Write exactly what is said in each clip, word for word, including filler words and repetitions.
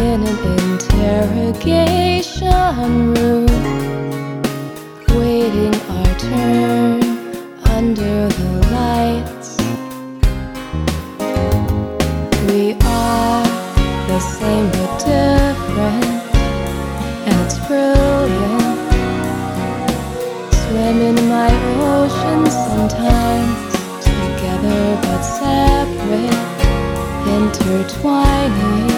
in an interrogation room, waiting our turn under the lights. We are the same but different, and it's brilliant. Swim in my ocean sometimes, together but separate, intertwining.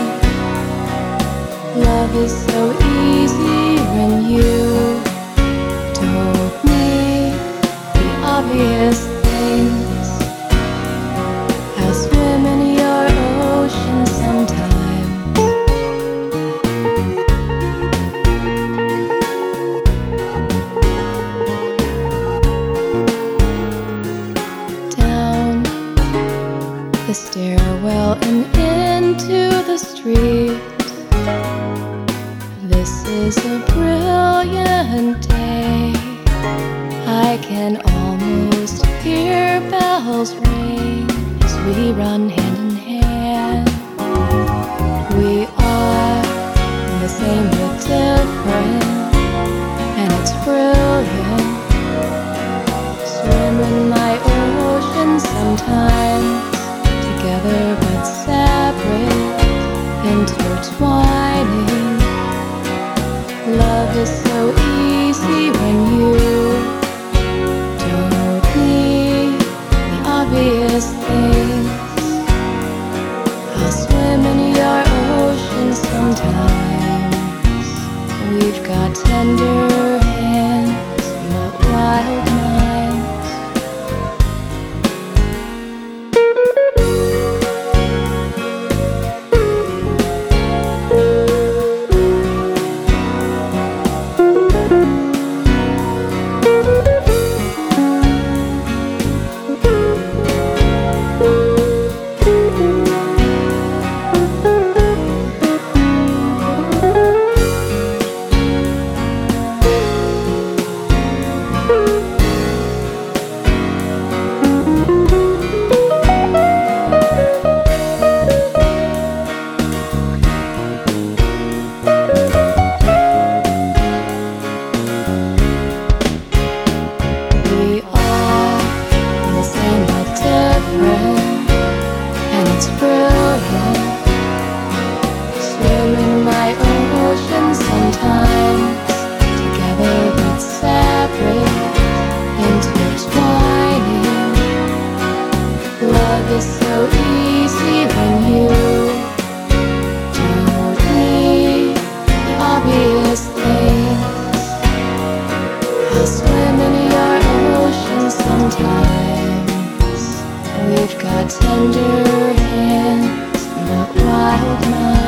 Love is so easy when you don't need the obvious things. I'll swim in your ocean sometimes. Down the stairwell and into the street. This is a brilliant day. I can almost hear bells ring as we run hand in hand. We are the same but different, and it's brilliant. Swim in my ocean sometimes, together but separate, intertwining. Love is so easy when you don't need the obvious things. I'll swim in your ocean sometimes. We've got tender hands but wild minds. It's brilliant. Swim in my ocean sometimes, together but separate, intertwining. Love is so easy when you don't need the obvious things. I'll swim in your ocean sometimes. We've got tender hands but wild minds.